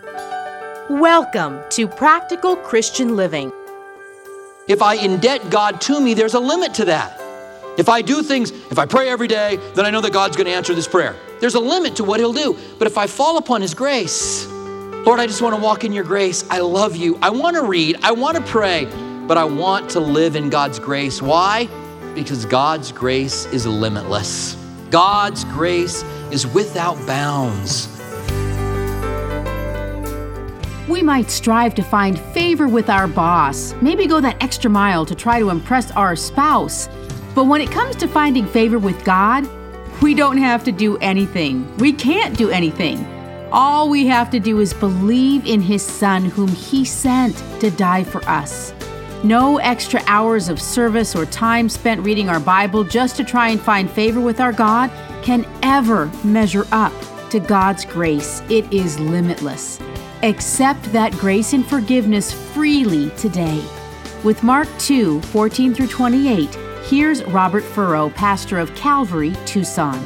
Welcome to Practical Christian Living. If I indebt God to me, there's a limit to that. If I do things, if I pray every day, then I know that God's going to answer this prayer. There's a limit to what he'll do. But if I fall upon his grace, Lord, I just want to walk in your grace. I love you. I want to read. I want to pray. But I want to live in God's grace. Why? Because God's grace is limitless. God's grace is without bounds. We might strive to find favor with our boss, maybe go that extra mile to try to impress our spouse. But when it comes to finding favor with God, we don't have to do anything. We can't do anything. All we have to do is believe in his Son whom he sent to die for us. No extra hours of service or time spent reading our Bible just to try and find favor with our God can ever measure up to God's grace. It is limitless. Accept that grace and forgiveness freely today. With Mark 2:14 through 28, here's Robert Furrow, pastor of Calvary, Tucson.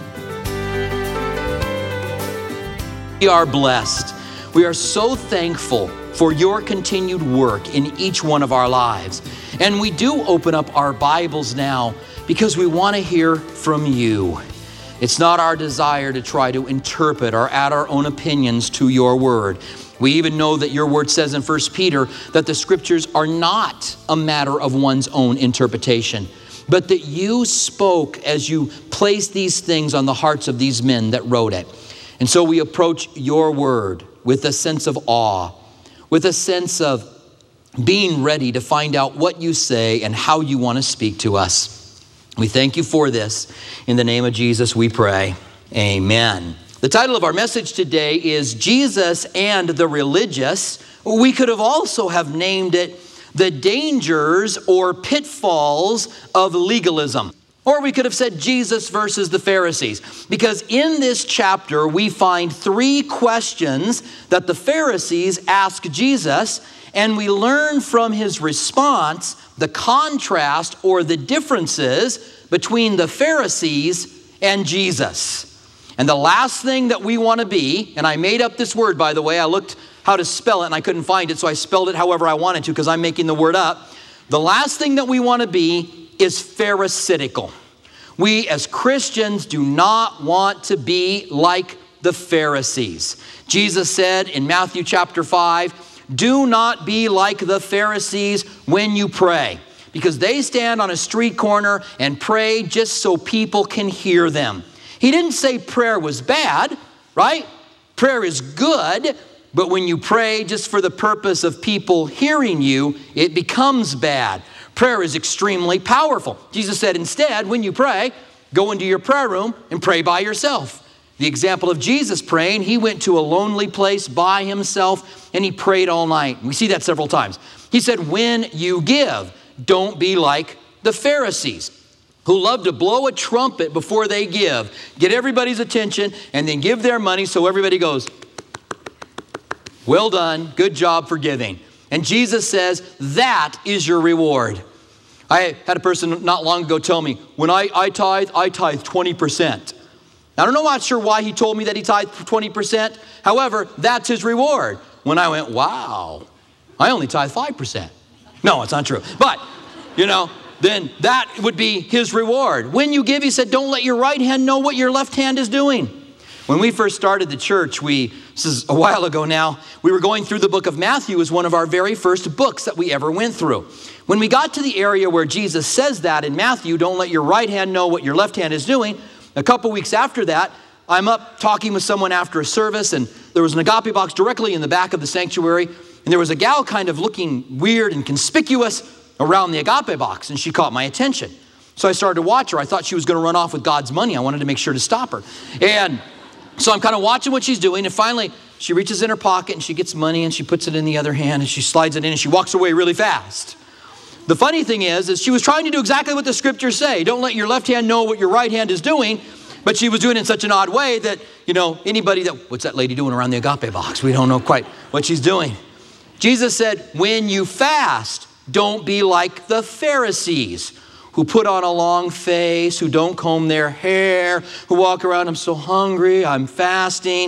We are blessed. We are so thankful for your continued work in each one of our lives. And we do open up our Bibles now because we want to hear from you. It's not our desire to try to interpret or add our own opinions to your word. We even know that your word says in 1 Peter that the scriptures are not a matter of one's own interpretation, but that you spoke as you placed these things on the hearts of these men that wrote it. And so we approach your word with a sense of awe, with a sense of being ready to find out what you say and how you want to speak to us. We thank you for this. In the name of Jesus, we pray. Amen. The title of our message today is Jesus and the Religious. We could have also have named it The Dangers or Pitfalls of Legalism. Or we could have said Jesus versus the Pharisees. Because in this chapter, we find three questions that the Pharisees ask Jesus, and we learn from his response the contrast or the differences between the Pharisees and Jesus. And the last thing that we want to be, and I made up this word, by the way, I looked how to spell it and I couldn't find it, so I spelled it however I wanted to because I'm making the word up. The last thing that we want to be is pharisaical. We as Christians do not want to be like the Pharisees. Jesus said in Matthew chapter 5, do not be like the Pharisees when you pray, because they stand on a street corner and pray just so people can hear them. He didn't say prayer was bad, right? Prayer is good, but when you pray just for the purpose of people hearing you, it becomes bad. Prayer is extremely powerful. Jesus said, instead, when you pray, go into your prayer room and pray by yourself. The example of Jesus praying, he went to a lonely place by himself and he prayed all night. We see that several times. He said, when you give, don't be like the Pharisees, who love to blow a trumpet before they give, get everybody's attention, and then give their money so everybody goes, well done, good job for giving. And Jesus says, that is your reward. I had a person not long ago tell me, when I tithe 20%. Now, I'm not sure why he told me that he tithed 20%. However, that's his reward. When I went, wow, I only tithe 5%. No, it's not true. But, then that would be his reward. When you give, he said, don't let your right hand know what your left hand is doing. When we first started the church, this is a while ago now, we were going through the book of Matthew as one of our very first books that we ever went through. When we got to the area where Jesus says that in Matthew, don't let your right hand know what your left hand is doing, a couple weeks after that, I'm up talking with someone after a service, and there was an agape box directly in the back of the sanctuary, and there was a gal kind of looking weird and conspicuous around the agape box, and she caught my attention. So I started to watch her. I thought she was going to run off with God's money. I wanted to make sure to stop her. And so I'm kind of watching what she's doing, and finally she reaches in her pocket and she gets money and she puts it in the other hand and she slides it in and she walks away really fast. The funny thing is she was trying to do exactly what the scriptures say. Don't let your left hand know what your right hand is doing. But she was doing it in such an odd way that, what's that lady doing around the agape box? We don't know quite what she's doing. Jesus said, when you fast, don't be like the Pharisees, who put on a long face, who don't comb their hair, who walk around, I'm so hungry, I'm fasting.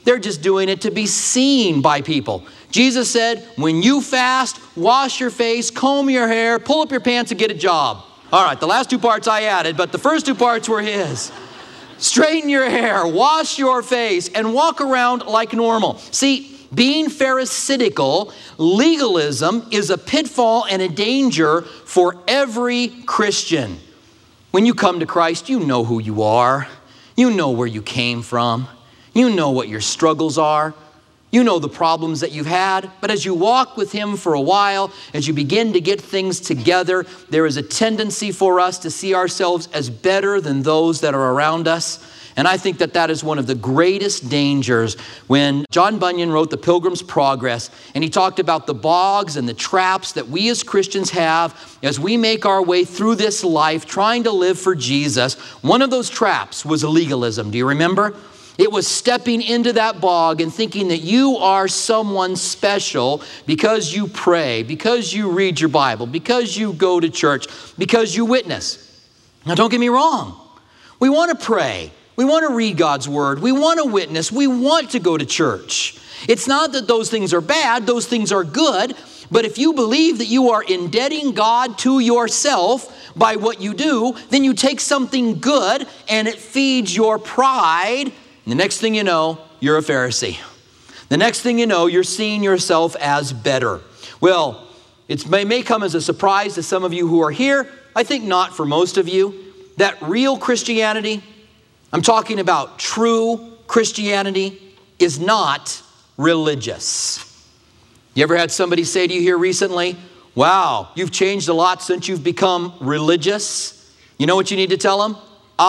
They're just doing it to be seen by people. Jesus said, when you fast, wash your face, comb your hair, pull up your pants and get a job. All right, the last two parts I added, but the first two parts were his. Straighten your hair, wash your face, and walk around like normal. See, being pharisaical, legalism is a pitfall and a danger for every Christian. When you come to Christ, you know who you are. You know where you came from. You know what your struggles are. You know the problems that you've had. But as you walk with Him for a while, as you begin to get things together, there is a tendency for us to see ourselves as better than those that are around us. And I think that that is one of the greatest dangers. When John Bunyan wrote The Pilgrim's Progress, and he talked about the bogs and the traps that we as Christians have as we make our way through this life trying to live for Jesus, one of those traps was legalism. Do you remember? It was stepping into that bog and thinking that you are someone special because you pray, because you read your Bible, because you go to church, because you witness. Now, don't get me wrong. We want to pray. We want to read God's word. We want to witness. We want to go to church. It's not that those things are bad. Those things are good. But if you believe that you are indebting God to yourself by what you do, then you take something good and it feeds your pride. And the next thing you know, you're a Pharisee. The next thing you know, you're seeing yourself as better. Well, it may come as a surprise to some of you who are here. I think not for most of you. That real Christianity, I'm talking about true Christianity, is not religious. You ever had somebody say to you here recently, wow, you've changed a lot since you've become religious? You know what you need to tell them?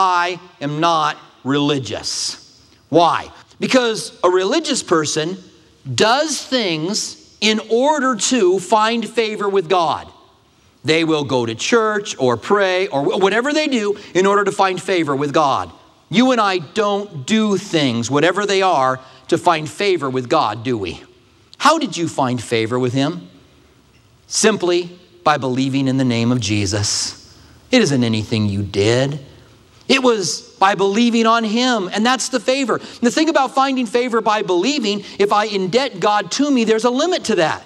I am not religious. Why? Because a religious person does things in order to find favor with God. They will go to church or pray or whatever they do in order to find favor with God. You and I don't do things, whatever they are, to find favor with God, do we? How did you find favor with Him? Simply by believing in the name of Jesus. It isn't anything you did. It was by believing on Him, and that's the favor. And the thing about finding favor by believing, if I indebt God to me, there's a limit to that.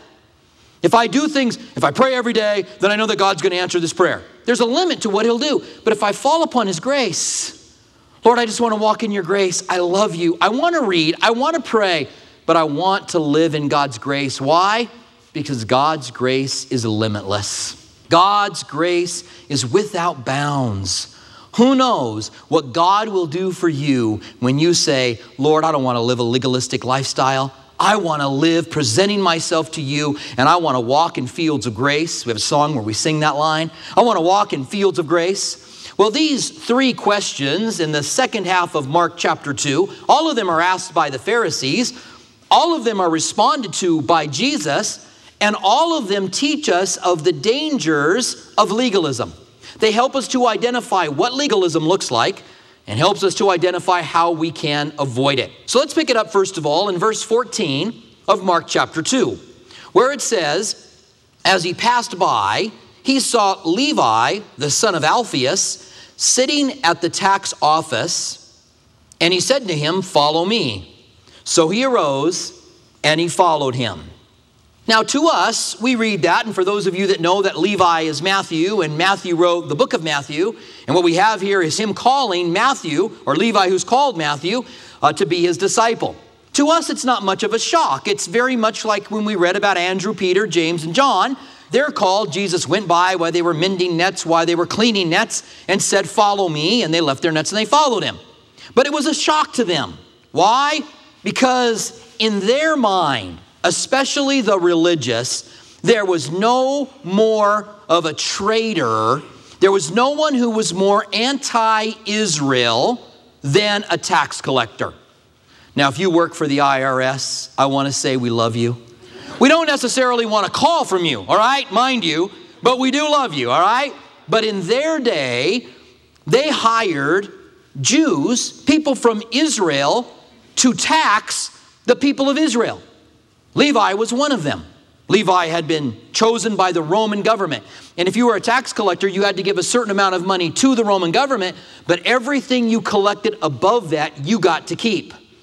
If I do things, if I pray every day, then I know that God's going to answer this prayer. There's a limit to what He'll do. But if I fall upon His grace, Lord, I just want to walk in your grace. I love you. I want to read. I want to pray. But I want to live in God's grace. Why? Because God's grace is limitless. God's grace is without bounds. Who knows what God will do for you when you say, Lord, I don't want to live a legalistic lifestyle. I want to live presenting myself to you, and I want to walk in fields of grace. We have a song where we sing that line. I want to walk in fields of grace. Well, these three questions in the second half of Mark chapter 2, all of them are asked by the Pharisees. All of them are responded to by Jesus, and all of them teach us of the dangers of legalism. They help us to identify what legalism looks like and helps us to identify how we can avoid it. So let's pick it up first of all in verse 14 of Mark chapter 2, where it says, as he passed by, he saw Levi, the son of Alphaeus, sitting at the tax office, and he said to him, follow me. So he arose and he followed him. Now to us, we read that, and for those of you that know that Levi is Matthew, and Matthew wrote the book of Matthew, and what we have here is him calling Matthew, or Levi who's called Matthew, to be his disciple. To us, it's not much of a shock. It's very much like when we read about Andrew, Peter, James, and John. They're called. Jesus went by while they were mending nets, while they were cleaning nets, and said, follow me. And they left their nets and they followed him. But it was a shock to them. Why? Because in their mind, especially the religious, there was no more of a traitor. There was no one who was more anti-Israel than a tax collector. Now, if you work for the IRS, I want to say we love you. We don't necessarily want a call from you, all right, mind you, but we do love you, all right? But in their day, they hired Jews, people from Israel, to tax the people of Israel. Levi was one of them. Levi had been chosen by the Roman government. And if you were a tax collector, you had to give a certain amount of money to the Roman government, but everything you collected above that, you got to keep.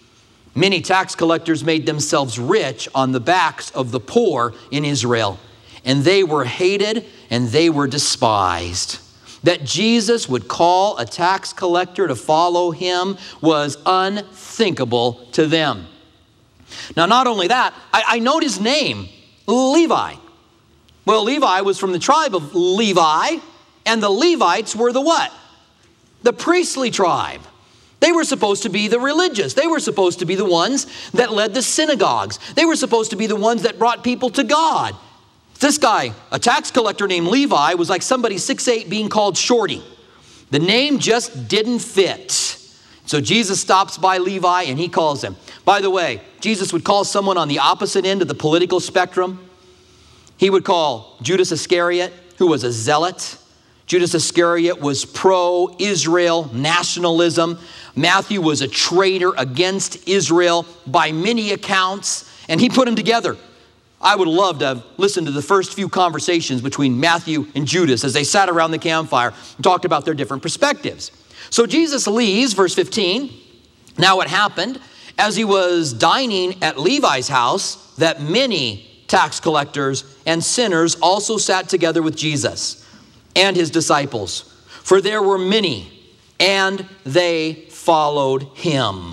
Many tax collectors made themselves rich on the backs of the poor in Israel, and they were hated and they were despised. That Jesus would call a tax collector to follow him was unthinkable to them. Now, not only that, I note his name, Levi. Well, Levi was from the tribe of Levi, and the Levites were the what? The priestly tribe. They were supposed to be the religious. They were supposed to be the ones that led the synagogues. They were supposed to be the ones that brought people to God. This guy, a tax collector named Levi, was like somebody 6'8" being called Shorty. The name just didn't fit. So Jesus stops by Levi and he calls him. By the way, Jesus would call someone on the opposite end of the political spectrum. He would call Judas Iscariot, who was a zealot. Judas Iscariot was pro-Israel nationalism. Matthew was a traitor against Israel by many accounts, and he put them together. I would love to have listened to the first few conversations between Matthew and Judas as they sat around the campfire and talked about their different perspectives. So Jesus leaves, verse 15. Now it happened, as he was dining at Levi's house, that many tax collectors and sinners also sat together with Jesus and his disciples. For there were many, and they followed him.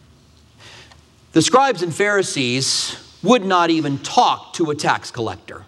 The scribes and Pharisees would not even talk to a tax collector.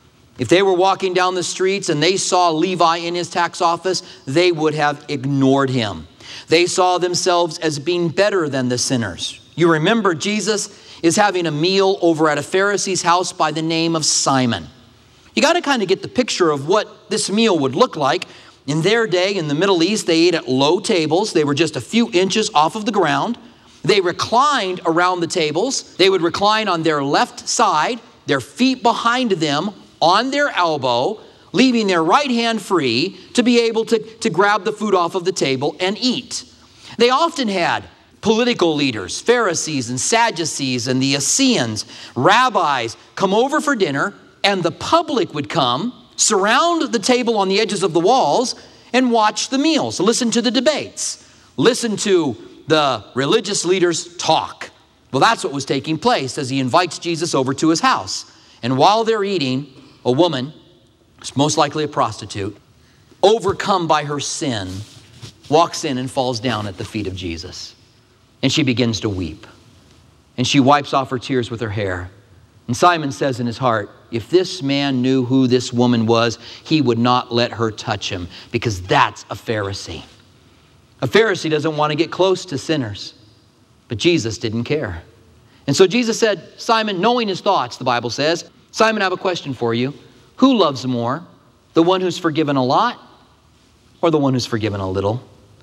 If they were walking down the streets and they saw Levi in his tax office, they would have ignored him. They saw themselves as being better than the sinners. You remember Jesus is having a meal over at a Pharisee's house by the name of Simon. You got to kind of get the picture of what this meal would look like. In their day, in the Middle East, they ate at low tables. They were just a few inches off of the ground. They reclined around the tables. They would recline on their left side, their feet behind them on their elbow, leaving their right hand free to be able to grab the food off of the table and eat. They often had political leaders, Pharisees and Sadducees and the Essenes, rabbis come over for dinner, and the public would come, surround the table on the edges of the walls, and watch the meals, listen to the debates, listen to the religious leaders talk. Well, that's what was taking place as he invites Jesus over to his house. And while they're eating, a woman, most likely a prostitute, overcome by her sin, walks in and falls down at the feet of Jesus. And she begins to weep. And she wipes off her tears with her hair. And Simon says in his heart, if this man knew who this woman was, he would not let her touch him, because that's a Pharisee. A Pharisee doesn't want to get close to sinners, but Jesus didn't care. And so Jesus said, Simon, knowing his thoughts, the Bible says, Simon, I have a question for you. Who loves more, the one who's forgiven a lot or the one who's forgiven a little?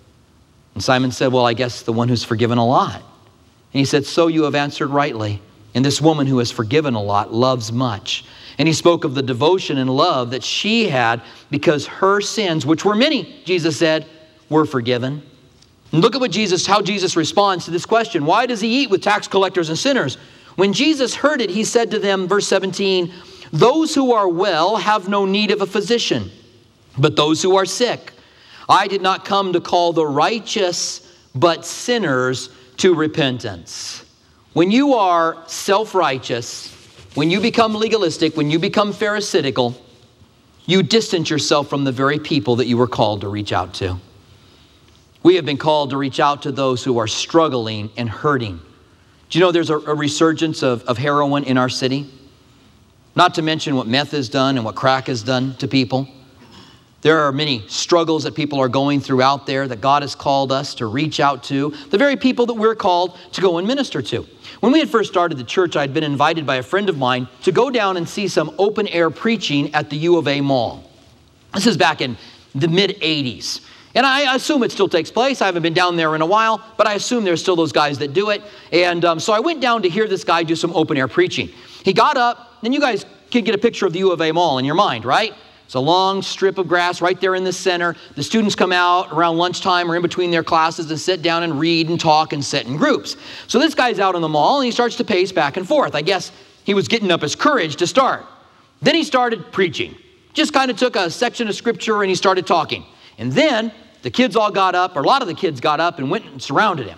And Simon said, well, I guess the one who's forgiven a lot. And he said, so you have answered rightly. And this woman who has forgiven a lot loves much. And he spoke of the devotion and love that she had because her sins, which were many, Jesus said, were forgiven. And look at how Jesus responds to this question. Why does he eat with tax collectors and sinners? When Jesus heard it, he said to them, verse 17, those who are well have no need of a physician, but those who are sick. I did not come to call the righteous, but sinners to repentance. When you are self-righteous, when you become legalistic, when you become pharisaical, you distance yourself from the very people that you were called to reach out to. We have been called to reach out to those who are struggling and hurting. Do you know there's a resurgence of heroin in our city? Not to mention what meth has done and what crack has done to people. There are many struggles that people are going through out there that God has called us to reach out to, the very people that we're called to go and minister to. When we had first started the church, I'd been invited by a friend of mine to go down and see some open air preaching at the U of A Mall. This is back in the mid-'80s. And I assume it still takes place. I haven't been down there in a while, but I assume there's still those guys that do it. And so I went down to hear this guy do some open air preaching. He got up, and you guys can get a picture of the U of A Mall in your mind, right? It's a long strip of grass right there in the center. The students come out around lunchtime or in between their classes and sit down and read and talk and sit in groups. So this guy's out on the mall, and he starts to pace back and forth. I guess he was getting up his courage to start. Then he started preaching. Just kind of took a section of scripture and he started talking. And then the kids all got up, or a lot of the kids got up and went and surrounded him.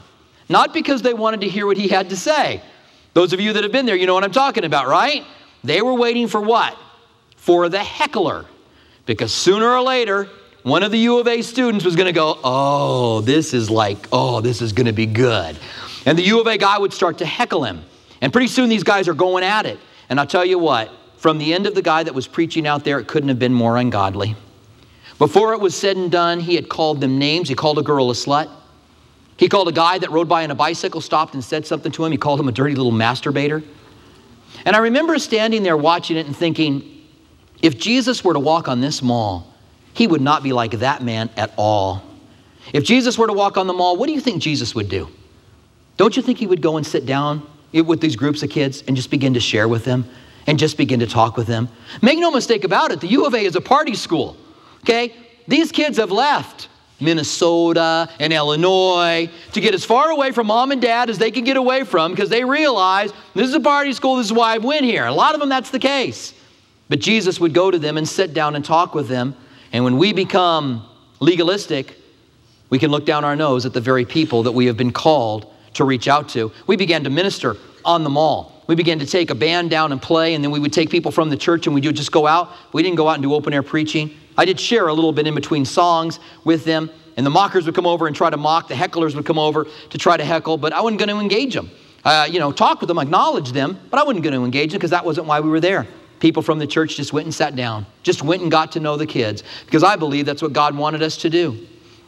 Not because they wanted to hear what he had to say. Those of you that have been there, you know what I'm talking about, right? They were waiting for what? For the heckler. Because sooner or later, one of the U of A students was going to go, oh, this is going to be good. And the U of A guy would start to heckle him. And pretty soon these guys are going at it. And I'll tell you what, from the end of the guy that was preaching out there, it couldn't have been more ungodly. Before it was said and done, he had called them names. He called a girl a slut. He called a guy that rode by on a bicycle, stopped and said something to him. He called him a dirty little masturbator. And I remember standing there watching it and thinking, if Jesus were to walk on this mall, he would not be like that man at all. If Jesus were to walk on the mall, what do you think Jesus would do? Don't you think he would go and sit down with these groups of kids and just begin to share with them and just begin to talk with them? Make no mistake about it, the U of A is a party school, okay? These kids have left Minnesota and Illinois to get as far away from mom and dad as they can get away from because they realize this is a party school, this is why I went here. A lot of them, that's the case. But Jesus would go to them and sit down and talk with them. And when we become legalistic, we can look down our nose at the very people that we have been called to reach out to. We began to minister on the mall. We began to take a band down and play, and then we would take people from the church and we would just go out. We didn't go out and do open air preaching. I did share a little bit in between songs with them, and the mockers would come over and try to mock. The hecklers would come over to try to heckle, but I wasn't going to engage them. Talk with them, acknowledge them, but I wasn't going to engage them because that wasn't why we were there. People from the church just went and sat down, just went and got to know the kids, because I believe that's what God wanted us to do.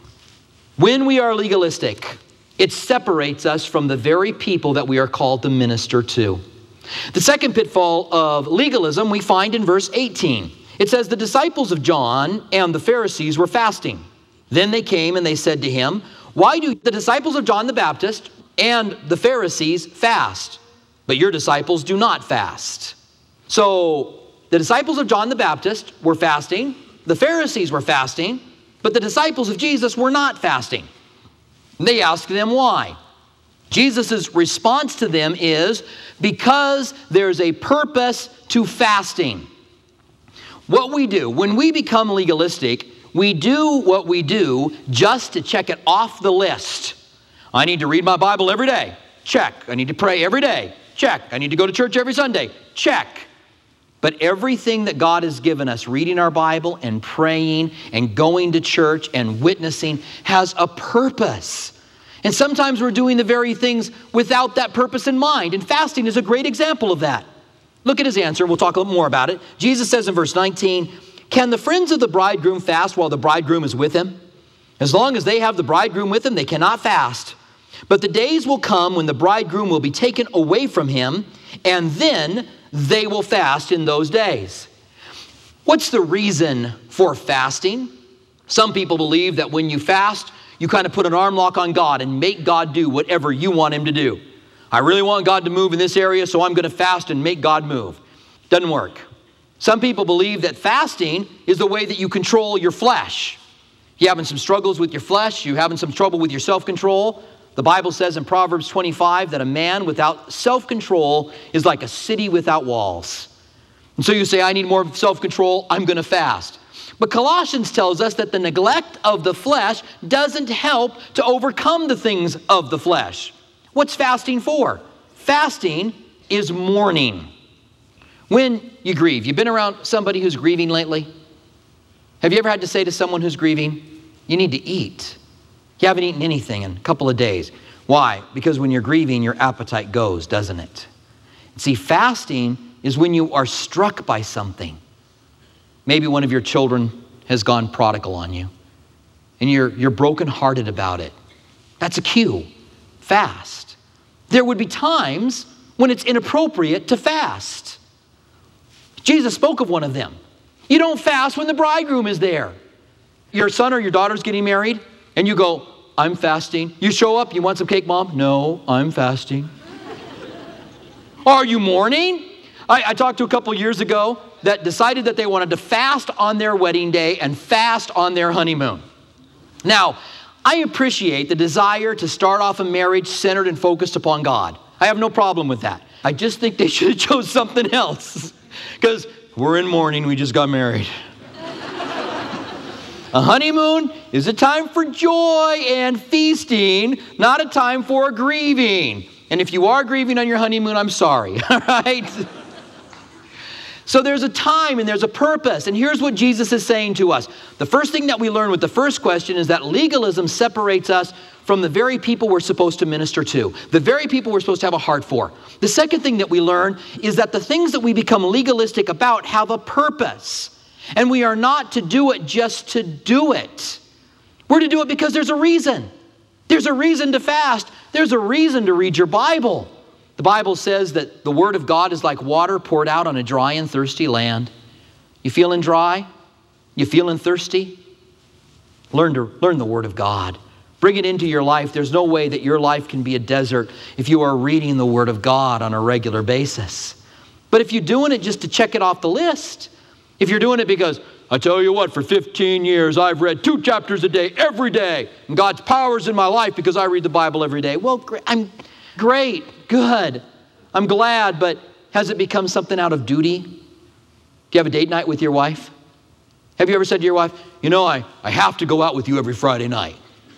When we are legalistic, it separates us from the very people that we are called to minister to. The second pitfall of legalism we find in verse 18. It says, the disciples of John and the Pharisees were fasting. Then they came and they said to him, why do the disciples of John the Baptist and the Pharisees fast, but your disciples do not fast? So the disciples of John the Baptist were fasting, the Pharisees were fasting, but the disciples of Jesus were not fasting. They asked them why. Jesus' response to them is, because there's a purpose to fasting. What we do, when we become legalistic, we do what we do just to check it off the list. I need to read my Bible every day. Check. I need to pray every day. Check. I need to go to church every Sunday. Check. But everything that God has given us, reading our Bible and praying and going to church and witnessing, has a purpose. And sometimes we're doing the very things without that purpose in mind. And fasting is a great example of that. Look at his answer. We'll talk a little more about it. Jesus says in verse 19, can the friends of the bridegroom fast while the bridegroom is with him? As long as they have the bridegroom with them, they cannot fast. But the days will come when the bridegroom will be taken away from him, and then they will fast in those days. What's the reason for fasting? Some people believe that when you fast, you kind of put an arm lock on God and make God do whatever you want him to do. I really want God to move in this area, so I'm going to fast and make God move. Doesn't work. Some people believe that fasting is the way that you control your flesh. You're having some struggles with your flesh, you're having some trouble with your self-control. The Bible says in Proverbs 25 that a man without self-control is like a city without walls. And so you say, I need more self-control, I'm going to fast. But Colossians tells us that the neglect of the flesh doesn't help to overcome the things of the flesh. What's fasting for? Fasting is mourning. When you grieve, you've been around somebody who's grieving lately? Have you ever had to say to someone who's grieving, you need to eat? You haven't eaten anything in a couple of days. Why? Because when you're grieving, your appetite goes, doesn't it? See, fasting is when you are struck by something. Maybe one of your children has gone prodigal on you, and you're brokenhearted about it. That's a cue. Fast. There would be times when it's inappropriate to fast. Jesus spoke of one of them. You don't fast when the bridegroom is there. Your son or your daughter's getting married, and you go, I'm fasting. You show up, you want some cake, Mom? No, I'm fasting. Are you mourning? I talked to a couple years ago that decided that they wanted to fast on their wedding day and fast on their honeymoon. Now, I appreciate the desire to start off a marriage centered and focused upon God. I have no problem with that. I just think they should have chose something else because we're in mourning, we just got married. A honeymoon is a time for joy and feasting, not a time for grieving. And if you are grieving on your honeymoon, I'm sorry, all right? So there's a time and there's a purpose. And here's what Jesus is saying to us. The first thing that we learn with the first question is that legalism separates us from the very people we're supposed to minister to, the very people we're supposed to have a heart for. The second thing that we learn is that the things that we become legalistic about have a purpose. And we are not to do it just to do it. We're to do it because there's a reason. There's a reason to fast. There's a reason to read your Bible. The Bible says that the Word of God is like water poured out on a dry and thirsty land. You feeling dry? You feeling thirsty? Learn the Word of God. Bring it into your life. There's no way that your life can be a desert if you are reading the Word of God on a regular basis. But if you're doing it just to check it off the list, if you're doing it because, I tell you what, for 15 years I've read 2 chapters a day every day, and God's power's in my life because I read the Bible every day. Well, I'm great, good. I'm glad, but has it become something out of duty? Do you have a date night with your wife? Have you ever said to your wife, you know, I have to go out with you every Friday night?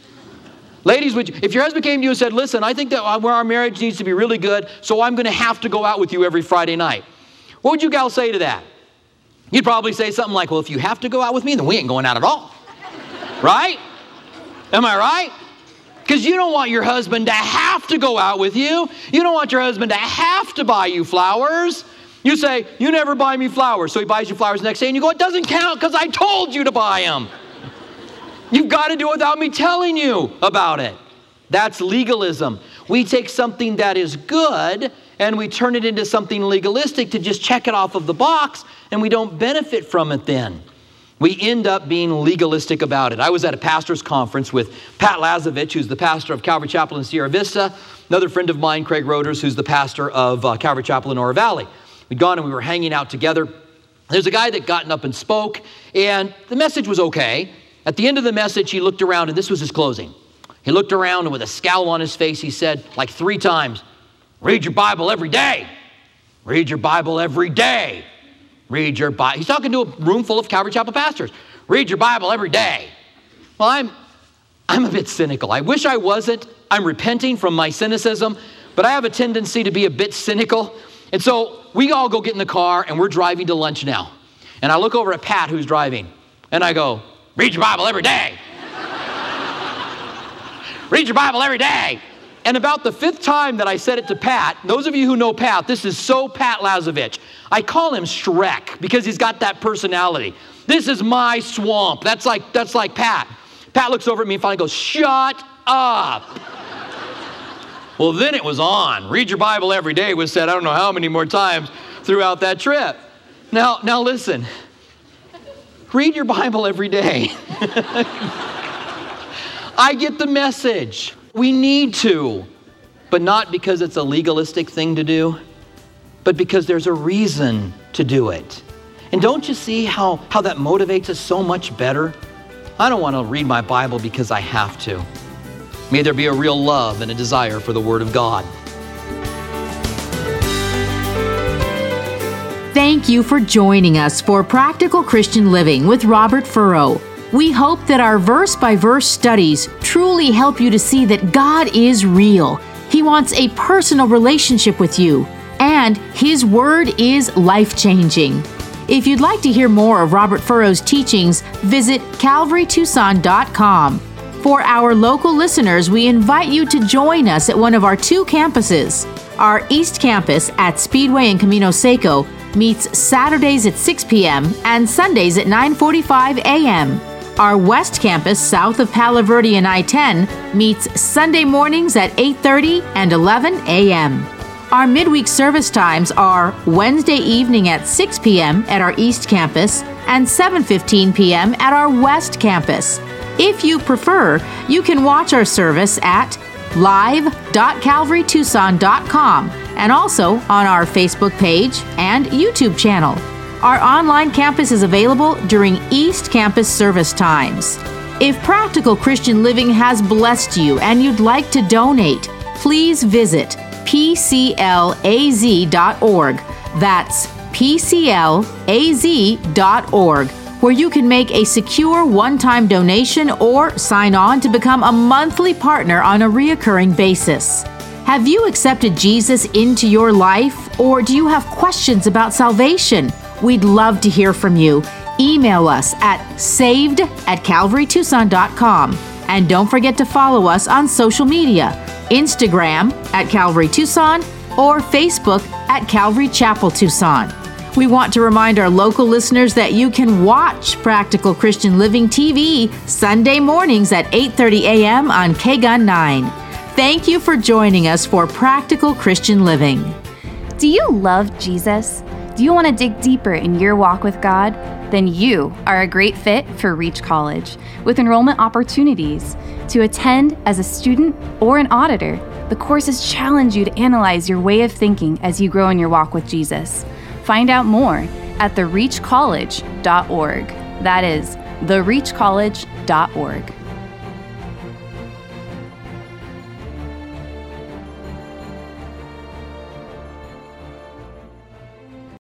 Ladies, if your husband came to you and said, listen, I think that our marriage needs to be really good, so I'm going to have to go out with you every Friday night. What would you gals say to that? You'd probably say something like, well, if you have to go out with me, then we ain't going out at all. Right? Am I right? Because you don't want your husband to have to go out with you. You don't want your husband to have to buy you flowers. You say, you never buy me flowers. So he buys you flowers the next day and you go, it doesn't count because I told you to buy them. You've got to do it without me telling you about it. That's legalism. We take something that is good and we turn it into something legalistic to just check it off of the box, and we don't benefit from it then. We end up being legalistic about it. I was at a pastor's conference with Pat Lazovich, who's the pastor of Calvary Chapel in Sierra Vista, another friend of mine, Craig Roders, who's the pastor of Calvary Chapel in Oro Valley. We'd gone and we were hanging out together. There's a guy that gotten up and spoke, and the message was okay. At the end of the message, he looked around, and this was his closing. He looked around, and with a scowl on his face, he said, like 3 times, read your Bible every day. Read your Bible every day. Read your Bible. He's talking to a room full of Calvary Chapel pastors. Read your Bible every day. Well, I'm a bit cynical. I wish I wasn't. I'm repenting from my cynicism, but I have a tendency to be a bit cynical. And so we all go get in the car, and we're driving to lunch now. And I look over at Pat, who's driving, and I go, read your Bible every day. Read your Bible every day. And about the 5th time that I said it to Pat, those of you who know Pat, this is so Pat Lazovich. I call him Shrek because he's got that personality. This is my swamp. That's like Pat. Pat looks over at me and finally goes, shut up. Well, then it was on. Read your Bible every day was said I don't know how many more times throughout that trip. Now listen. Read your Bible every day. I get the message. We need to, but not because it's a legalistic thing to do, but because there's a reason to do it. And don't you see how that motivates us so much better? I don't want to read my Bible because I have to. May there be a real love and a desire for the Word of God. Thank you for joining us for Practical Christian Living with Robert Furrow. We hope that our verse-by-verse studies truly help you to see that God is real. He wants a personal relationship with you, and His Word is life-changing. If you'd like to hear more of Robert Furrow's teachings, visit calvarytucson.com. For our local listeners, we invite you to join us at one of our 2 campuses. Our East Campus at Speedway in Camino Seco meets Saturdays at 6 p.m. and Sundays at 9:45 a.m. Our West Campus, south of Palo Verde and I-10, meets Sunday mornings at 8:30 and 11 a.m. Our midweek service times are Wednesday evening at 6 p.m. at our East Campus and 7:15 p.m. at our West Campus. If you prefer, you can watch our service at live.calvarytucson.com and also on our Facebook page and YouTube channel. Our online campus is available during East Campus service times. If Practical Christian Living has blessed you and you'd like to donate, please visit pclaz.org. That's pclaz.org. where you can make a secure one-time donation or sign on to become a monthly partner on a reoccurring basis. Have you accepted Jesus into your life, or do you have questions about salvation? We'd love to hear from you. Email us at saved@calvarytucson.com. And don't forget to follow us on social media, Instagram at Calvary Tucson or Facebook at Calvary Chapel Tucson. We want to remind our local listeners that you can watch Practical Christian Living TV Sunday mornings at 8:30 a.m. on KGUN 9. Thank you for joining us for Practical Christian Living. Do you love Jesus? Do you want to dig deeper in your walk with God? Then you are a great fit for Reach College, with enrollment opportunities. To attend as a student or an auditor, the courses challenge you to analyze your way of thinking as you grow in your walk with Jesus. Find out more at thereachcollege.org. That is, thereachcollege.org.